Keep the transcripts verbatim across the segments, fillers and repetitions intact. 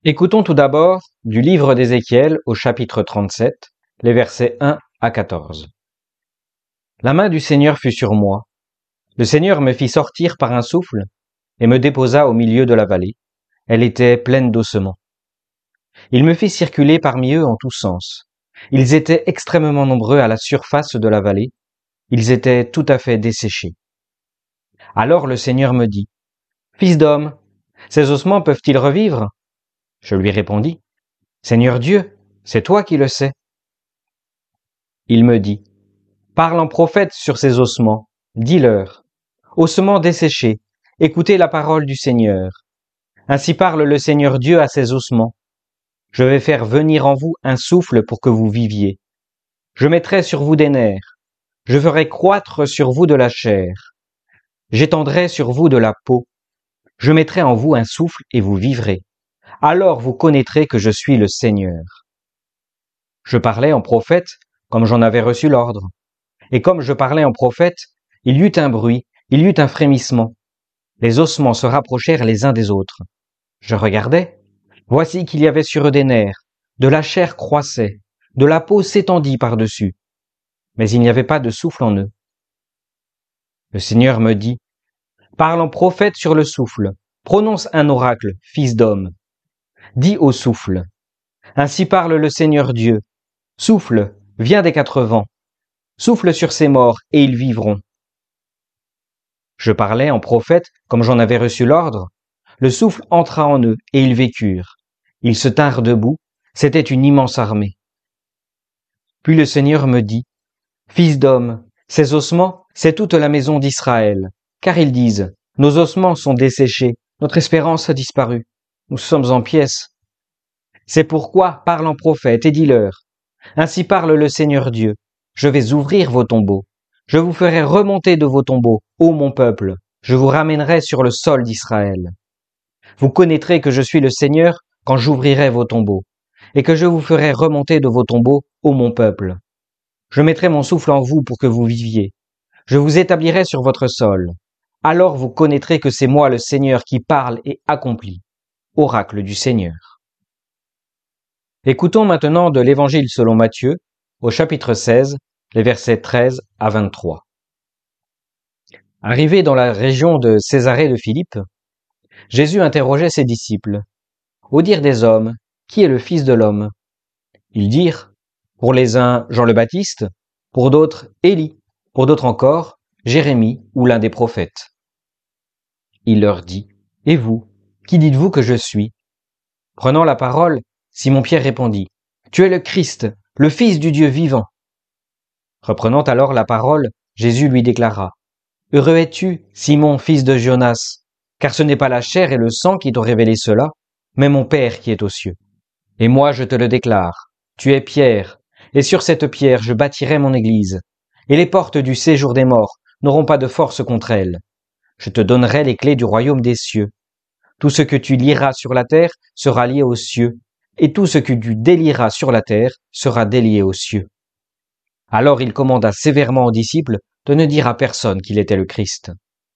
Écoutons tout d'abord du livre d'Ézéchiel au chapitre trente-sept, les versets un à quatorze. La main du Seigneur fut sur moi. Le Seigneur me fit sortir par un souffle et me déposa au milieu de la vallée. Elle était pleine d'ossements. Il me fit circuler parmi eux en tous sens. Ils étaient extrêmement nombreux à la surface de la vallée. Ils étaient tout à fait desséchés. Alors le Seigneur me dit, « Fils d'homme, ces ossements peuvent-ils revivre ?» Je lui répondis, « Seigneur Dieu, c'est toi qui le sais. » Il me dit, « Parle en prophète sur ces ossements, dis-leur, ossements desséchés, écoutez la parole du Seigneur. Ainsi parle le Seigneur Dieu à ces ossements. Je vais faire venir en vous un souffle pour que vous viviez. Je mettrai sur vous des nerfs, je ferai croître sur vous de la chair. J'étendrai sur vous de la peau. Je mettrai en vous un souffle et vous vivrez. Alors vous connaîtrez que je suis le Seigneur. » Je parlais en prophète comme j'en avais reçu l'ordre. Et comme je parlais en prophète, il y eut un bruit, il y eut un frémissement. Les ossements se rapprochèrent les uns des autres. Je regardais. Voici qu'il y avait sur eux des nerfs, de la chair croissait, de la peau s'étendit par-dessus. Mais il n'y avait pas de souffle en eux. Le Seigneur me dit, « Parle en prophète sur le souffle, prononce un oracle, fils d'homme. Dis au souffle, ainsi parle le Seigneur Dieu. Souffle, viens des quatre vents. Souffle sur ces morts, et ils vivront. » Je parlais en prophète, comme j'en avais reçu l'ordre. Le souffle entra en eux, et ils vécurent. Ils se tinrent debout, c'était une immense armée. Puis le Seigneur me dit, « Fils d'homme, ces ossements, c'est toute la maison d'Israël, car ils disent, nos ossements sont desséchés, notre espérance a disparu, nous sommes en pièces. C'est pourquoi parle en prophète et dis-leur, ainsi parle le Seigneur Dieu, je vais ouvrir vos tombeaux, je vous ferai remonter de vos tombeaux, ô mon peuple, je vous ramènerai sur le sol d'Israël. Vous connaîtrez que je suis le Seigneur quand j'ouvrirai vos tombeaux, et que je vous ferai remonter de vos tombeaux, ô mon peuple. Je mettrai mon souffle en vous pour que vous viviez. Je vous établirai sur votre sol. Alors vous connaîtrez que c'est moi le Seigneur qui parle et accomplit. Oracle du Seigneur. » Écoutons maintenant de l'Évangile selon Matthieu, au chapitre seize, les versets treize à vingt-trois. Arrivé dans la région de Césarée de Philippe, Jésus interrogeait ses disciples. « Au dire des hommes, qui est le Fils de l'homme ?» Ils dirent, pour les uns Jean le Baptiste, pour d'autres Élie, pour d'autres encore Jérémie ou l'un des prophètes. Il leur dit, « Et vous, qui dites-vous que je suis ?» Prenant la parole, Simon-Pierre répondit, « Tu es le Christ, le Fils du Dieu vivant. » Reprenant alors la parole, Jésus lui déclara, « Heureux es-tu, Simon, fils de Jonas, car ce n'est pas la chair et le sang qui t'ont révélé cela, mais mon Père qui est aux cieux. Et moi je te le déclare, tu es Pierre, et sur cette pierre je bâtirai mon église, et les portes du séjour des morts n'auront pas de force contre elle. Je te donnerai les clés du royaume des cieux. Tout ce que tu lieras sur la terre sera lié aux cieux, et tout ce que tu délieras sur la terre sera délié aux cieux. » Alors il commanda sévèrement aux disciples de ne dire à personne qu'il était le Christ.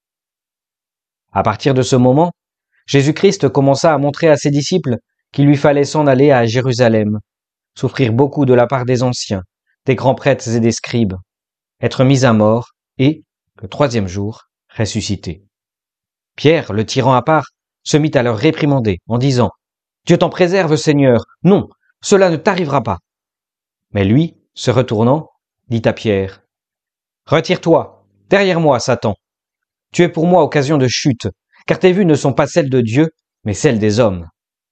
À partir de ce moment, Jésus-Christ commença à montrer à ses disciples qu'il lui fallait s'en aller à Jérusalem, souffrir beaucoup de la part des anciens, des grands prêtres et des scribes, être mis à mort et, le troisième jour, ressusciter. Pierre, le tirant à part, se mit à leur réprimander en disant « Dieu t'en préserve, Seigneur, non, cela ne t'arrivera pas. » Mais lui, se retournant, dit à Pierre « Retire-toi, derrière moi, Satan. Tu es pour moi occasion de chute, car tes vues ne sont pas celles de Dieu, mais celles des hommes. »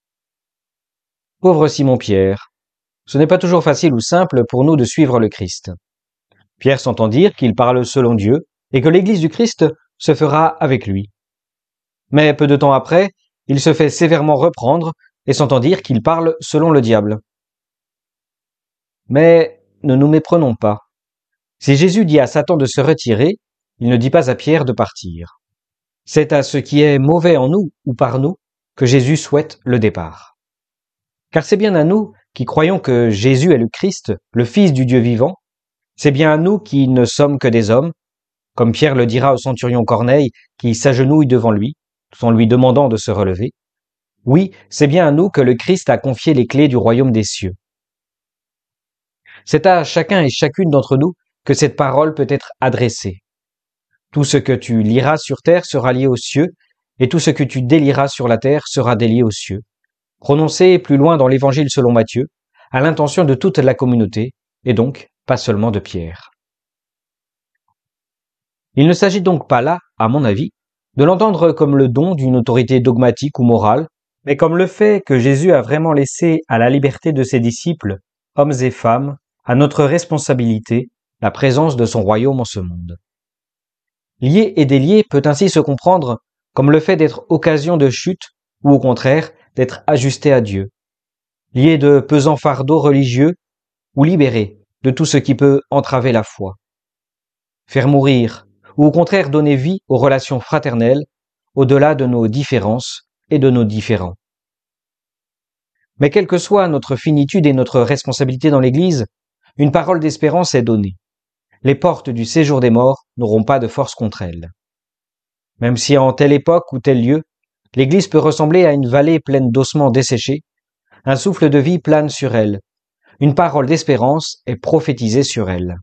Pauvre Simon-Pierre, ce n'est pas toujours facile ou simple pour nous de suivre le Christ. Pierre s'entend dire qu'il parle selon Dieu et que l'Église du Christ se fera avec lui. Mais peu de temps après, il se fait sévèrement reprendre et s'entend dire qu'il parle selon le diable. Mais ne nous méprenons pas. Si Jésus dit à Satan de se retirer, il ne dit pas à Pierre de partir. C'est à ce qui est mauvais en nous ou par nous que Jésus souhaite le départ. Car c'est bien à nous qui croyons que Jésus est le Christ, le Fils du Dieu vivant, c'est bien à nous qui ne sommes que des hommes, comme Pierre le dira au centurion Corneille qui s'agenouille devant lui, tout en lui demandant de se relever. Oui, c'est bien à nous que le Christ a confié les clés du royaume des cieux. C'est à chacun et chacune d'entre nous que cette parole peut être adressée. Tout ce que tu liras sur terre sera lié aux cieux, et tout ce que tu délieras sur la terre sera délié aux cieux. Prononcé plus loin dans l'Évangile selon Matthieu, à l'intention de toute la communauté, et donc pas seulement de Pierre. Il ne s'agit donc pas là, à mon avis, de l'entendre comme le don d'une autorité dogmatique ou morale, mais comme le fait que Jésus a vraiment laissé à la liberté de ses disciples, hommes et femmes, à notre responsabilité, la présence de son royaume en ce monde. Lié et délié peut ainsi se comprendre comme le fait d'être occasion de chute ou au contraire d'être ajusté à Dieu. Lié de pesants fardeaux religieux ou libéré de tout ce qui peut entraver la foi. Faire mourir ou au contraire donner vie aux relations fraternelles au-delà de nos différences et de nos différends. Mais quelle que soit notre finitude et notre responsabilité dans l'Église, une parole d'espérance est donnée. Les portes du séjour des morts n'auront pas de force contre elle. Même si en telle époque ou tel lieu, l'Église peut ressembler à une vallée pleine d'ossements desséchés, un souffle de vie plane sur elle, une parole d'espérance est prophétisée sur elle.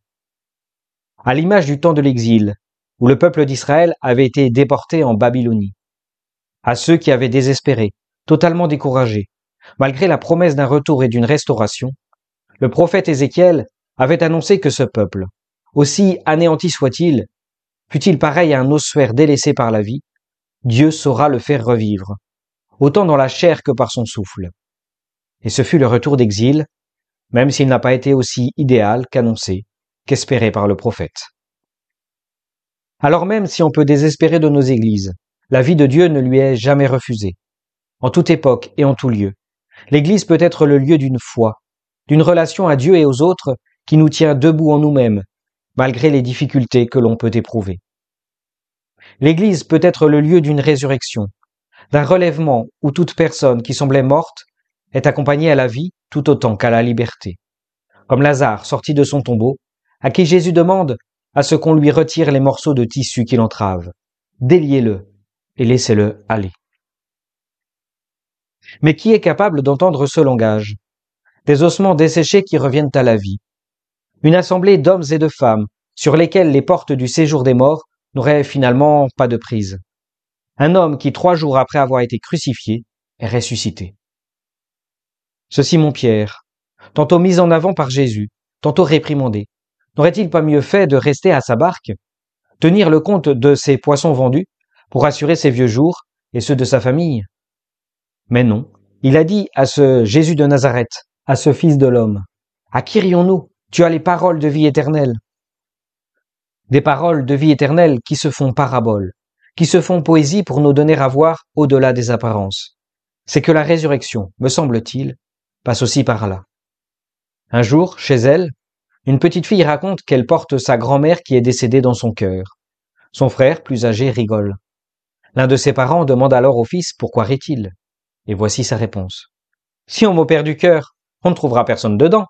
À l'image du temps de l'exil, où le peuple d'Israël avait été déporté en Babylonie. À ceux qui avaient désespéré, totalement découragés, malgré la promesse d'un retour et d'une restauration, le prophète Ézéchiel avait annoncé que ce peuple, aussi anéanti soit-il, fût-il pareil à un ossuaire délaissé par la vie, Dieu saura le faire revivre, autant dans la chair que par son souffle. Et ce fut le retour d'exil, même s'il n'a pas été aussi idéal qu'annoncé, qu'espéré par le prophète. Alors même si on peut désespérer de nos églises, la vie de Dieu ne lui est jamais refusée. En toute époque et en tout lieu, l'Église peut être le lieu d'une foi, d'une relation à Dieu et aux autres qui nous tient debout en nous-mêmes, malgré les difficultés que l'on peut éprouver. L'Église peut être le lieu d'une résurrection, d'un relèvement où toute personne qui semblait morte est accompagnée à la vie tout autant qu'à la liberté. Comme Lazare sorti de son tombeau, à qui Jésus demande à ce qu'on lui retire les morceaux de tissu qui l'entravent. Déliez-le et laissez-le aller. Mais qui est capable d'entendre ce langage? Des ossements desséchés qui reviennent à la vie. Une assemblée d'hommes et de femmes sur lesquels les portes du séjour des morts n'auraient finalement pas de prise. Un homme qui, trois jours après avoir été crucifié, est ressuscité. Ce Simon-Pierre, tantôt mis en avant par Jésus, tantôt réprimandé, n'aurait-il pas mieux fait de rester à sa barque, tenir le compte de ses poissons vendus pour assurer ses vieux jours et ceux de sa famille? Mais non, il a dit à ce Jésus de Nazareth, à ce Fils de l'homme, « À qui rions-nous? Tu as les paroles de vie éternelle. » Des paroles de vie éternelle qui se font paraboles, qui se font poésie pour nous donner à voir au-delà des apparences. C'est que la résurrection, me semble-t-il, passe aussi par là. Un jour, chez elle, une petite fille raconte qu'elle porte sa grand-mère qui est décédée dans son cœur. Son frère, plus âgé, rigole. L'un de ses parents demande alors au fils pourquoi rit-il. Et voici sa réponse. Si on m'opère du cœur, on ne trouvera personne dedans.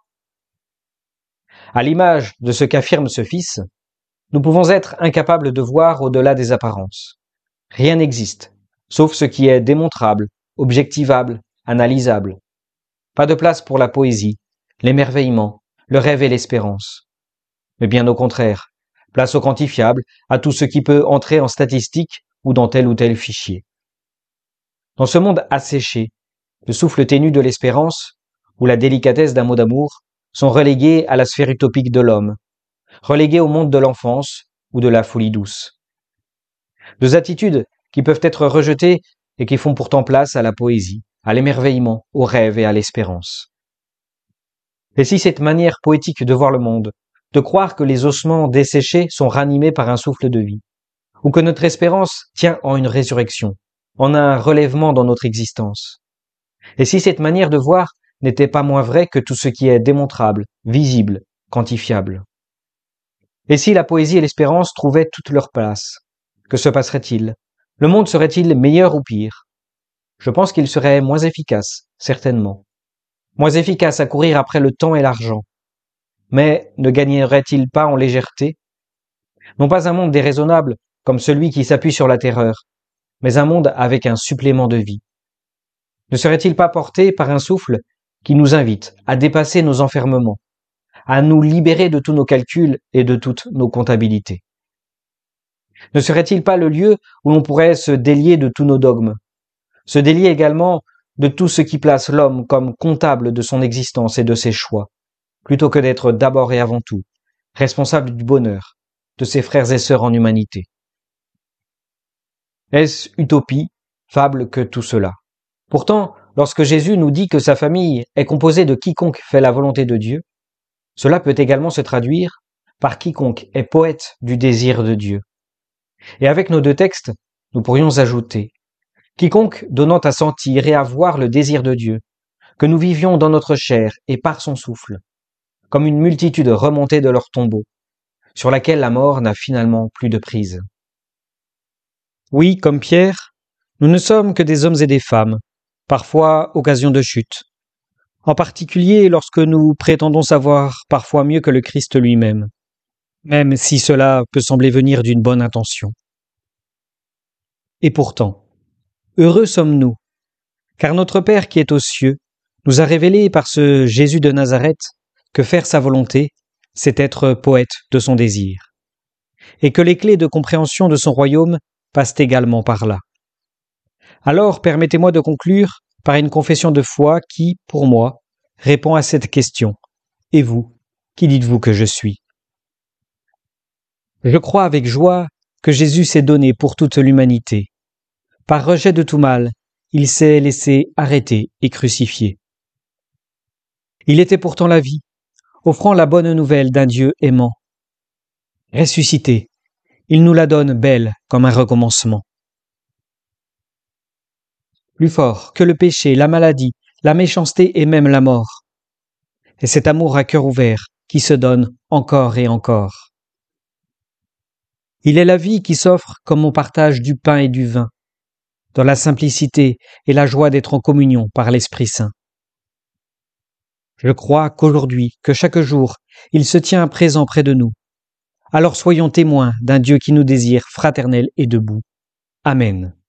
À l'image de ce qu'affirme ce fils, nous pouvons être incapables de voir au-delà des apparences. Rien n'existe, sauf ce qui est démontrable, objectivable, analysable. Pas de place pour la poésie, l'émerveillement, le rêve et l'espérance. Mais bien au contraire, place au quantifiable, à tout ce qui peut entrer en statistique ou dans tel ou tel fichier. Dans ce monde asséché, le souffle ténu de l'espérance ou la délicatesse d'un mot d'amour sont relégués à la sphère utopique de l'homme, relégués au monde de l'enfance ou de la folie douce. Deux attitudes qui peuvent être rejetées et qui font pourtant place à la poésie, à l'émerveillement, au rêve et à l'espérance. Et si cette manière poétique de voir le monde, de croire que les ossements desséchés sont ranimés par un souffle de vie, ou que notre espérance tient en une résurrection, en un relèvement dans notre existence. Et si cette manière de voir n'était pas moins vraie que tout ce qui est démontrable, visible, quantifiable. Et si la poésie et l'espérance trouvaient toute leur place, que se passerait-il? Le monde serait-il meilleur ou pire? Je pense qu'il serait moins efficace, certainement. Moins efficace à courir après le temps et l'argent. Mais ne gagnerait-il pas en légèreté? Non pas un monde déraisonnable, comme celui qui s'appuie sur la terreur, mais un monde avec un supplément de vie. Ne serait-il pas porté par un souffle qui nous invite à dépasser nos enfermements, à nous libérer de tous nos calculs et de toutes nos comptabilités? Ne serait-il pas le lieu où l'on pourrait se délier de tous nos dogmes, se délier également de tout ce qui place l'homme comme comptable de son existence et de ses choix, plutôt que d'être d'abord et avant tout responsable du bonheur de ses frères et sœurs en humanité? Est-ce utopie, fable que tout cela? Pourtant, lorsque Jésus nous dit que sa famille est composée de quiconque fait la volonté de Dieu, cela peut également se traduire par quiconque est poète du désir de Dieu. Et avec nos deux textes, nous pourrions ajouter quiconque donnant à sentir et à voir le désir de Dieu, que nous vivions dans notre chair et par son souffle, comme une multitude remontée de leur tombeau, sur laquelle la mort n'a finalement plus de prise. Oui, comme Pierre, nous ne sommes que des hommes et des femmes, parfois occasion de chute, en particulier lorsque nous prétendons savoir parfois mieux que le Christ lui-même, même si cela peut sembler venir d'une bonne intention. Et pourtant, heureux sommes-nous, car notre Père qui est aux cieux nous a révélé par ce Jésus de Nazareth que faire sa volonté, c'est être poète de son désir, et que les clés de compréhension de son royaume passent également par là. Alors, permettez-moi de conclure par une confession de foi qui, pour moi, répond à cette question. Et vous, qui dites-vous que je suis? Je crois avec joie que Jésus s'est donné pour toute l'humanité. Par rejet de tout mal, il s'est laissé arrêter et crucifier. Il était pourtant la vie, offrant la bonne nouvelle d'un Dieu aimant. Ressuscité, il nous la donne belle comme un recommencement. Plus fort que le péché, la maladie, la méchanceté et même la mort. Et cet amour à cœur ouvert qui se donne encore et encore. Il est la vie qui s'offre comme on partage du pain et du vin, dans la simplicité et la joie d'être en communion par l'Esprit Saint. Je crois qu'aujourd'hui, que chaque jour, il se tient présent près de nous. Alors soyons témoins d'un Dieu qui nous désire fraternel et debout. Amen.